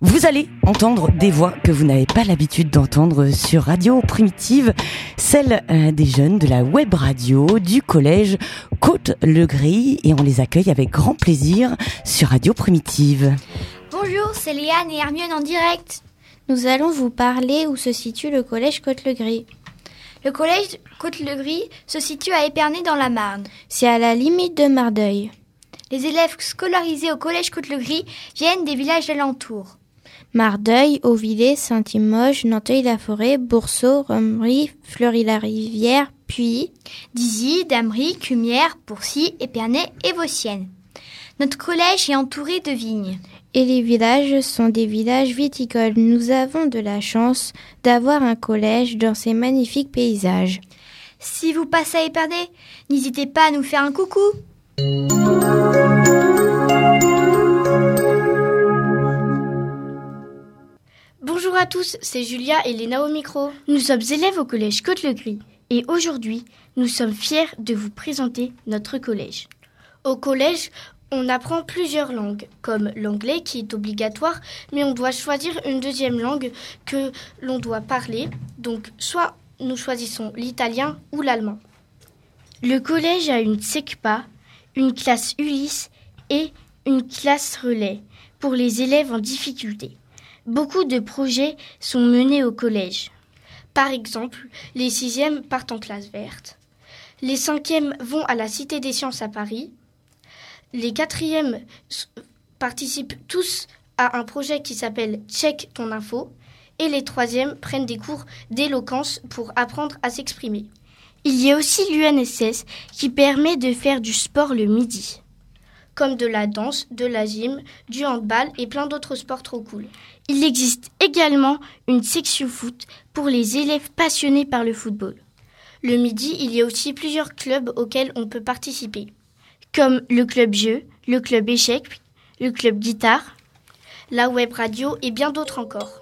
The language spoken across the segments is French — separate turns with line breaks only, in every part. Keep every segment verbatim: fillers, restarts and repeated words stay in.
Vous allez entendre des voix que vous n'avez pas l'habitude d'entendre sur Radio Primitive, celles euh, des jeunes de la web radio du collège Côte-le-Gris, et on les accueille avec grand plaisir sur Radio Primitive.
Bonjour, c'est Léane et Hermione en direct.
Nous allons vous parler où se situe le collège Côte-le-Gris.
Le collège Côte-le-Gris se situe à Épernay dans la Marne.
C'est à la limite de Mardeuil.
Les élèves scolarisés au collège Côte-le-Gris viennent des villages alentours.
Mardeuil, Auvillers, Saint-Limoges, Nanteuil-la-Forêt, Boursault, Romery, Fleury-la-Rivière, puis
Dizy, Damery, Cumières, Pourcy, Épernay et Vauciennes. Notre collège est entouré de vignes.
Et les villages sont des villages viticoles. Nous avons de la chance d'avoir un collège dans ces magnifiques paysages.
Si vous passez à Épernay, n'hésitez pas à nous faire un coucou.
Bonjour à tous, c'est Julia et Léna au micro. Nous sommes élèves au collège Côte-le-Gris et aujourd'hui, nous sommes fiers de vous présenter notre collège. Au collège, on apprend plusieurs langues, comme l'anglais qui est obligatoire, mais on doit choisir une deuxième langue que l'on doit parler. Donc, soit nous choisissons l'italien ou l'allemand. Le collège a une SECPA, une classe Ulysse et une classe relais pour les élèves en difficulté. Beaucoup de projets sont menés au collège. Par exemple, les sixièmes partent en classe verte. Les cinquièmes vont à la Cité des Sciences à Paris. Les quatrièmes participent tous à un projet qui s'appelle Check ton info. Et les troisièmes prennent des cours d'éloquence pour apprendre à s'exprimer. Il y a aussi l'U N S S qui permet de faire du sport le midi, comme de la danse, de la gym, du handball et plein d'autres sports trop cool. Il existe également une section foot pour les élèves passionnés par le football. Le midi, il y a aussi plusieurs clubs auxquels on peut participer, comme le club jeu, le club échecs, le club guitare, la web radio et bien d'autres encore.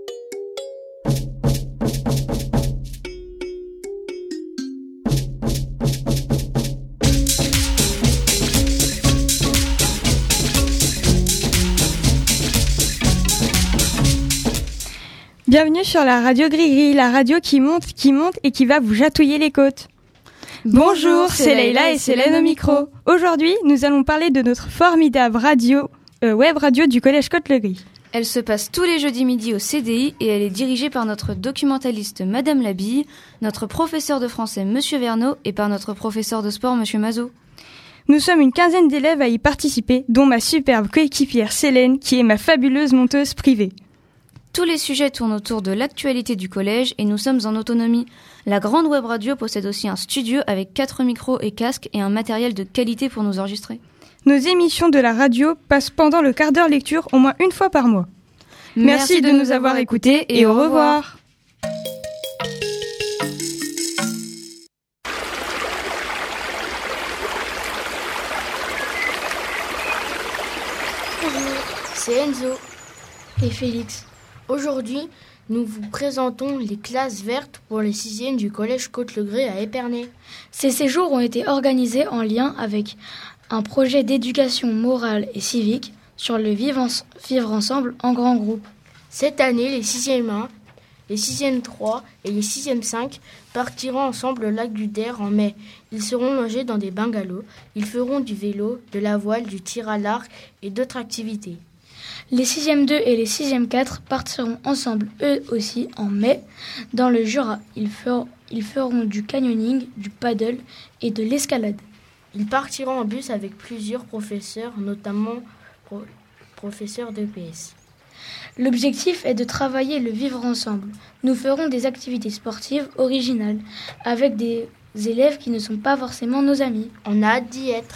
Bienvenue sur la radio Gris-Gris, la radio qui monte, qui monte et qui va vous chatouiller les côtes. Bonjour, c'est Leïla et c'est Hélène au micro. Aujourd'hui, nous allons parler de notre formidable radio, euh, web radio du collège Côte-le-Gris.
Elle se passe tous les jeudis midi au C D I et elle est dirigée par notre documentaliste Madame Labille, notre professeur de français Monsieur Verneau et par notre professeur de sport Monsieur Mazot.
Nous sommes une quinzaine d'élèves à y participer, dont ma superbe coéquipière Célène, qui est ma fabuleuse monteuse privée.
Tous les sujets tournent autour de l'actualité du collège et nous sommes en autonomie. La grande web radio possède aussi un studio avec quatre micros et casques et un matériel de qualité pour nous enregistrer.
Nos émissions de la radio passent pendant le quart d'heure lecture au moins une fois par mois. Merci, Merci de, de nous avoir écoutés et au revoir.
Bonjour, c'est Enzo et Félix. Aujourd'hui, nous vous présentons les classes vertes pour les sixièmes du collège Côte-le-Gris à Épernay.
Ces séjours ont été organisés en lien avec un projet d'éducation morale et civique sur le vivre, en- vivre ensemble en grand groupe.
Cette année, les sixièmes un, les sixièmes trois et les sixièmes cinq partiront ensemble au lac du Der en mai. Ils seront logés dans des bungalows. Ils feront du vélo, de la voile, du tir à l'arc et d'autres activités.
Les sixièmes deux et les sixièmes quatre partiront ensemble eux aussi en mai dans le Jura. Ils feront, ils feront du canyoning, du paddle et de l'escalade.
Ils partiront en bus avec plusieurs professeurs, notamment pro- professeurs d'E P S.
L'objectif est de travailler le vivre ensemble. Nous ferons des activités sportives originales avec des élèves qui ne sont pas forcément nos amis.
On a hâte d'y être.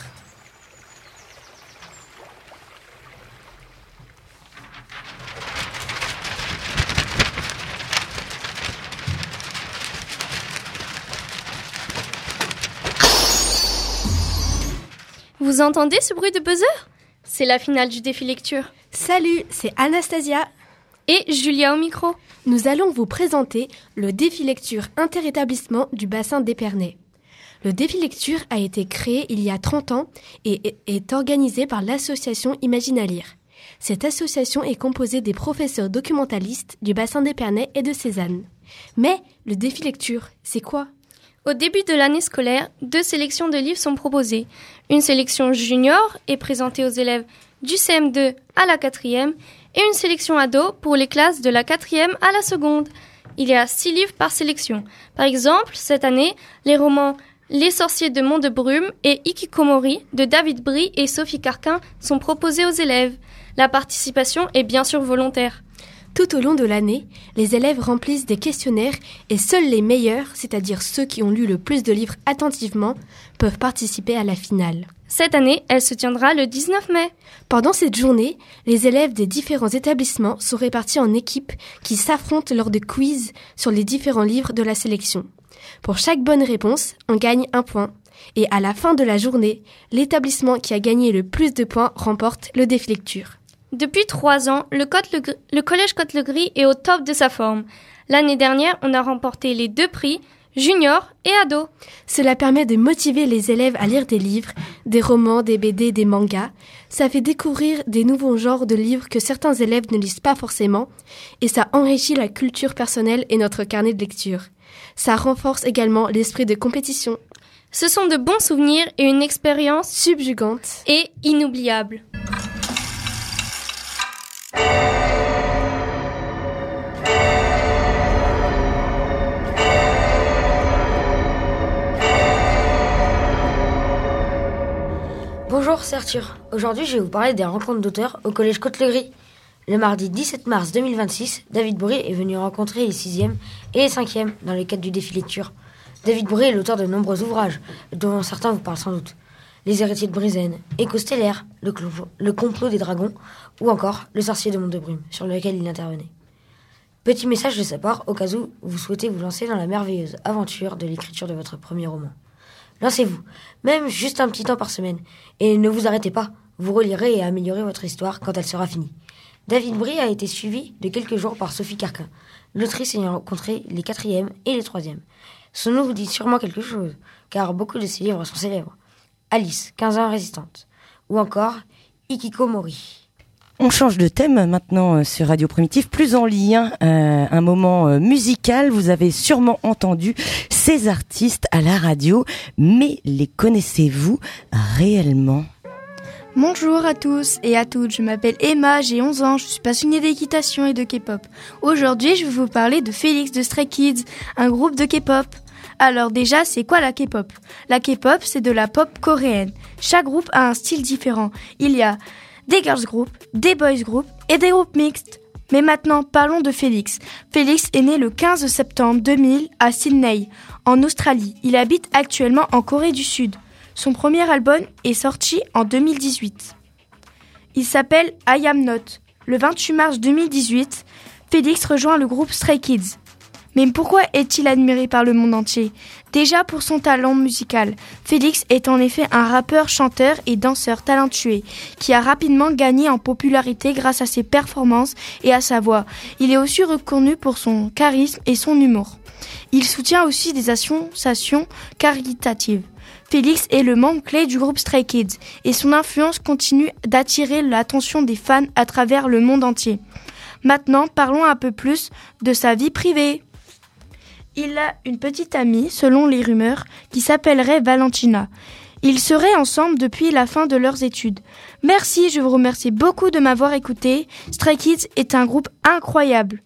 Vous entendez ce bruit de buzzer ? C'est la finale du défi lecture.
Salut, c'est Anastasia
et Julia au micro.
Nous allons vous présenter le défi lecture interétablissement du bassin d'Épernay. Le défi lecture a été créé il y a trente ans et est organisé par l'association Imagine à lire. Cette association est composée des professeurs documentalistes du bassin d'Épernay et de Cézanne. Mais le défi lecture, c'est quoi ?
Au début de l'année scolaire, deux sélections de livres sont proposées. Une sélection junior est présentée aux élèves du C M deux à la quatrième et une sélection ado pour les classes de la quatrième à la seconde. Il y a six livres par sélection. Par exemple, cette année, les romans Les sorciers de Mont de Brume et Ikikomori de David Brie et Sophie Carquin sont proposés aux élèves. La participation est bien sûr volontaire.
Tout au long de l'année, les élèves remplissent des questionnaires et seuls les meilleurs, c'est-à-dire ceux qui ont lu le plus de livres attentivement, peuvent participer à la finale.
Cette année, elle se tiendra le dix-neuf mai.
Pendant cette journée, les élèves des différents établissements sont répartis en équipes qui s'affrontent lors de quiz sur les différents livres de la sélection. Pour chaque bonne réponse, on gagne un point. Et à la fin de la journée, l'établissement qui a gagné le plus de points remporte le défi lecture.
Depuis trois ans, le, Côte-le-Gris, le collège Côte-le-Gris est au top de sa forme. L'année dernière, on a remporté les deux prix, junior et ado.
Cela permet de motiver les élèves à lire des livres, des romans, des B D, des mangas. Ça fait découvrir des nouveaux genres de livres que certains élèves ne lisent pas forcément et ça enrichit la culture personnelle et notre carnet de lecture. Ça renforce également l'esprit de compétition.
Ce sont de bons souvenirs et une expérience
subjugante
et inoubliable.
Bonjour, c'est Arthur. Aujourd'hui, je vais vous parler des rencontres d'auteurs au collège Côte-le-Gris. Le mardi dix-sept mars deux mille vingt-six, David Brie est venu rencontrer les sixièmes et les cinquièmes dans le cadre du défi lecture. David Brie est l'auteur de nombreux ouvrages, dont certains vous parlent sans doute. Les héritiers de Brisaine, Écho stellaire, le, clo- le complot des dragons, ou encore Le sorcier de Mont de Brume, sur lequel il intervenait. Petit message de sa part au cas où vous souhaitez vous lancer dans la merveilleuse aventure de l'écriture de votre premier roman. Lancez-vous, même juste un petit temps par semaine, et ne vous arrêtez pas, vous relirez et améliorez votre histoire quand elle sera finie. David Brie a été suivi de quelques jours par Sophie Carquin, l'autrice ayant rencontré les quatrièmes et les troisièmes. Son nom vous dit sûrement quelque chose, car beaucoup de ses livres sont célèbres. Alice, quinze ans résistante, ou encore Ikikomori.
On change de thème maintenant sur Radio Primitive, plus en lien, euh, un moment euh, musical. Vous avez sûrement entendu ces artistes à la radio, mais les connaissez-vous réellement ?
Bonjour à tous et à toutes, je m'appelle Emma, j'ai onze ans, je suis passionnée d'équitation et de K-pop. Aujourd'hui, je vais vous parler de Félix de Stray Kids, un groupe de K-pop. Alors déjà, c'est quoi la K-pop ? La K-pop, c'est de la pop coréenne. Chaque groupe a un style différent. Il y a des girls group, des boys group et des groupes mixtes. Mais maintenant, parlons de Félix. Félix est né le quinze septembre deux mille à Sydney, en Australie. Il habite actuellement en Corée du Sud. Son premier album est sorti en deux mille dix-huit. Il s'appelle I Am Not. Le vingt-huit mars deux mille dix-huit, Félix rejoint le groupe Stray Kids. Mais pourquoi est-il admiré par le monde entier ? Déjà pour son talent musical. Félix est en effet un rappeur, chanteur et danseur talentueux qui a rapidement gagné en popularité grâce à ses performances et à sa voix. Il est aussi reconnu pour son charisme et son humour. Il soutient aussi des associations caritatives. Félix est le membre clé du groupe Stray Kids et son influence continue d'attirer l'attention des fans à travers le monde entier. Maintenant, parlons un peu plus de sa vie privée. Il a une petite amie, selon les rumeurs, qui s'appellerait Valentina. Ils seraient ensemble depuis la fin de leurs études. Merci, je vous remercie beaucoup de m'avoir écouté. Stray Kids est un groupe incroyable.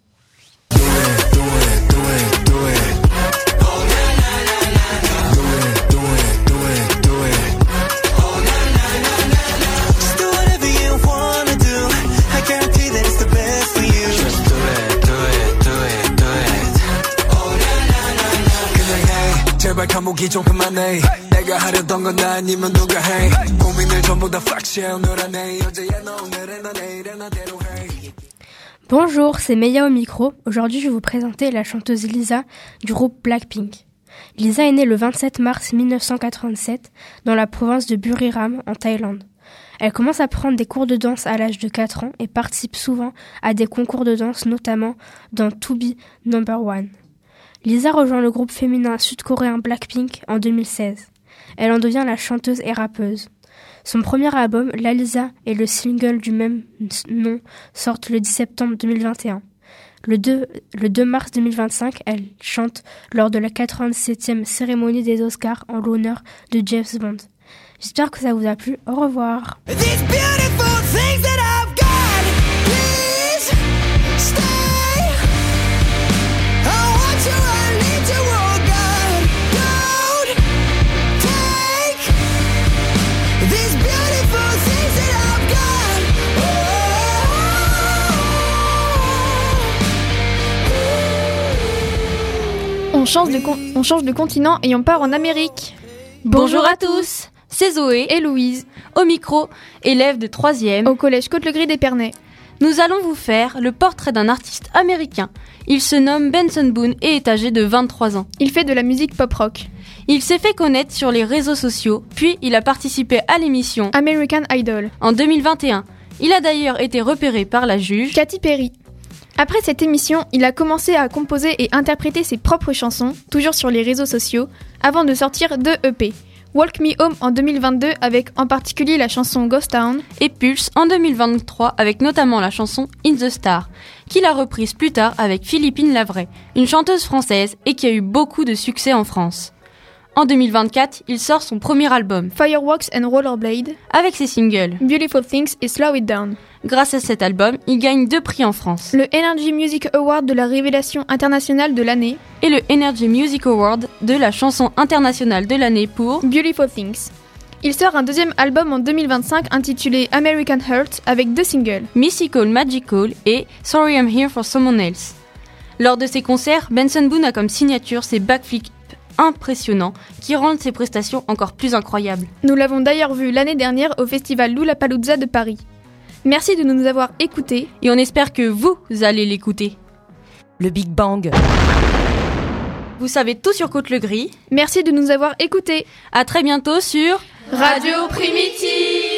제발 감옥이 좀 그만해 내가 하려던 건 아니면 누가 해 고민을 전부 다 flex해 오늘 안에 어제야 너 오늘은 너 내일은 나대로 해.
Bonjour, c'est Meia au micro. Aujourd'hui, je vais vous présenter la chanteuse Lisa du groupe Blackpink. Lisa est née le vingt-sept mars mille neuf cent quatre-vingt-sept dans la province de Buriram en Thaïlande. Elle commence à prendre des cours de danse à l'âge de quatre ans et participe souvent à des concours de danse, notamment dans To Be Number One. Lisa rejoint le groupe féminin sud-coréen Blackpink en deux mille seize. Elle en devient la chanteuse et rappeuse. Son premier album, Lalisa, et le single du même nom sortent le dix septembre deux mille vingt et un. Le deux, le deux mars deux mille vingt-cinq, elle chante lors de la quatre-vingt-septième cérémonie des Oscars en l'honneur de James Bond. J'espère que ça vous a plu. Au revoir.
On change, de con- on change de continent et on part en Amérique.
Bonjour à tous, c'est Zoé
et Louise,
au micro, élèves de troisième,
au collège Côte-le-Gris d'Épernay.
Nous allons vous faire le portrait d'un artiste américain. Il se nomme Benson Boone et est âgé de vingt-trois ans.
Il fait de la musique pop-rock.
Il s'est fait connaître sur les réseaux sociaux, puis il a participé à l'émission
American Idol
en deux mille vingt et un. Il a d'ailleurs été repéré par la juge
Katy Perry. Après cette émission, il a commencé à composer et interpréter ses propres chansons, toujours sur les réseaux sociaux, avant de sortir deux E P. Walk Me Home en deux mille vingt-deux avec en particulier la chanson Ghost Town
et Pulse en deux mille vingt-trois avec notamment la chanson In the Star, qu'il a reprise plus tard avec Philippine Lavray, une chanteuse française et qui a eu beaucoup de succès en France. En deux mille vingt-quatre, il sort son premier album,
Fireworks and Rollerblade,
avec ses singles
Beautiful Things et Slow It Down.
Grâce à cet album, il gagne deux prix en France.
Le Energy Music Award de la révélation internationale de l'année
et le Energy Music Award de la chanson internationale de l'année pour
Beautiful Things. Il sort un deuxième album en deux mille vingt-cinq intitulé American Heart avec deux singles,
Mystical Magical et Sorry I'm Here for Someone Else. Lors de ses concerts, Benson Boone a comme signature ses backflips impressionnants qui rendent ses prestations encore plus incroyables.
Nous l'avons d'ailleurs vu l'année dernière au festival Lollapalooza de Paris. Merci de nous avoir écoutés
et on espère que vous allez l'écouter.
Le Big Bang.
Vous savez tout sur Côte-le-Gris.
Merci de nous avoir écoutés.
À très bientôt sur
Radio Primitive.